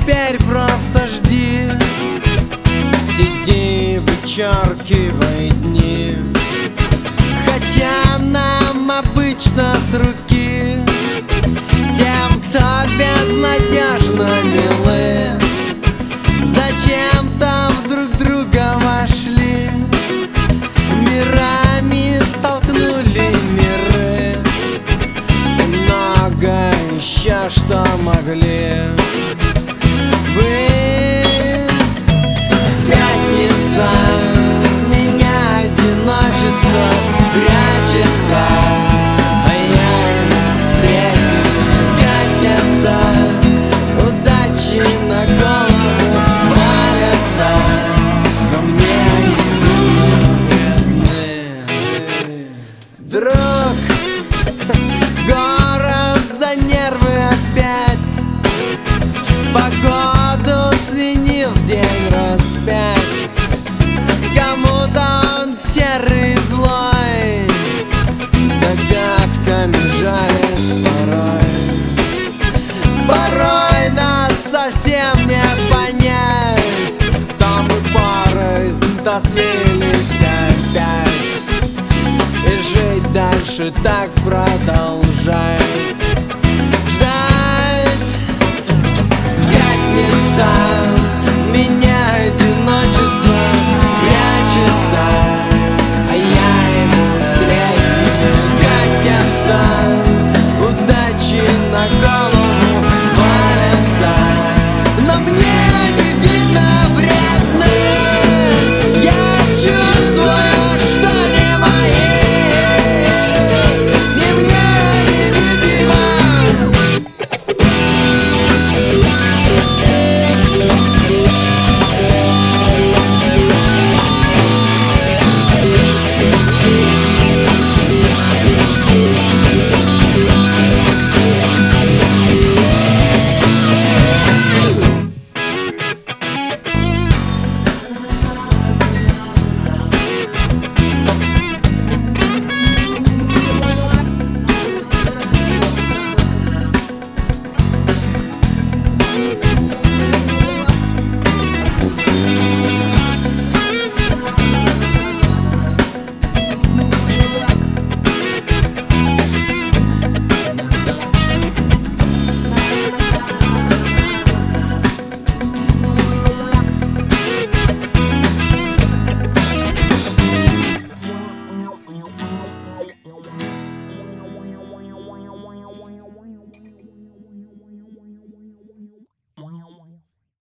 теперь просто жди. Сиди, вычеркивай дни, хотя нам обычно с руки. Тем, кто безнадежно милы, зачем-то вдруг друга вошли, мирами столкнули миры, и много еще что могли. Вы пятница, меня одиночество прячется, а я средний катятся, удачи на голову валятся, но мне не бедны. Друг, город за нервы опять, погоду сменил в день раз 5. Кому-то он серый и злой, загадками жалит порой. Порой нас совсем не понять, то мы порознь, то слились опять, и жить дальше так продолжать. Ждать. Пятница,